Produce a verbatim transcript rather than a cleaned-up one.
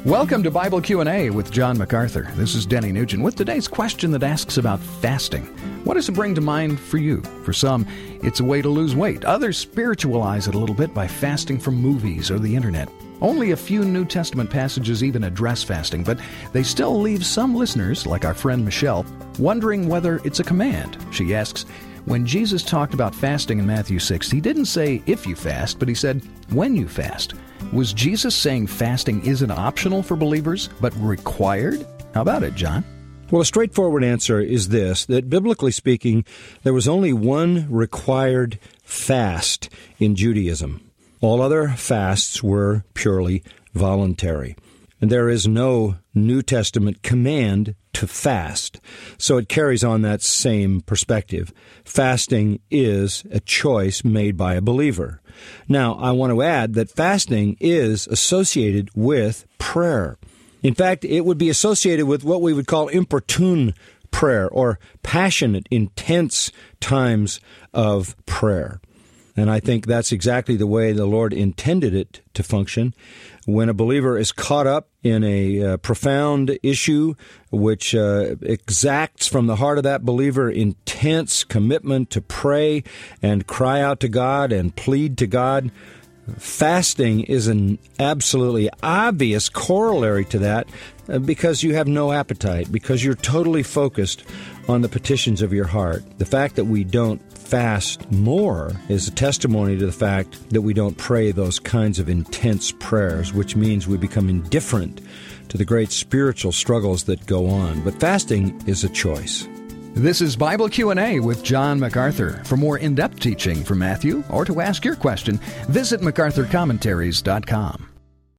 Welcome to Bible Q and A with John MacArthur. This is Denny Nugent with today's question that asks about fasting. What does it bring to mind for you? For some, it's a way to lose weight. Others spiritualize it a little bit by fasting from movies or the internet. Only a few New Testament passages even address fasting, but they still leave some listeners, like our friend Michelle, wondering whether it's a command. She asks, when Jesus talked about fasting in Matthew six, he didn't say if you fast, but he said when you fast. Was Jesus saying fasting isn't optional for believers, but required? How about it, John? Well, a straightforward answer is this, that biblically speaking, there was only one required fast in Judaism. All other fasts were purely voluntary. And there is no New Testament command to fast. So it carries on that same perspective. Fasting is a choice made by a believer. Now, I want to add that fasting is associated with prayer. In fact, it would be associated with what we would call importune prayer, or passionate, intense times of prayer. And I think that's exactly the way the Lord intended it to function. When a believer is caught up in a uh, profound issue which uh, exacts from the heart of that believer intense commitment to pray and cry out to God and plead to God, fasting is an absolutely obvious corollary to that uh, because you have no appetite, because you're totally focused on the petitions of your heart. The fact that we don't fast more is a testimony to the fact that we don't pray those kinds of intense prayers, which means we become indifferent to the great spiritual struggles that go on. But fasting is a choice. This is Bible Q and A with John MacArthur. For more in-depth teaching from Matthew or to ask your question, visit macarthur commentaries dot com.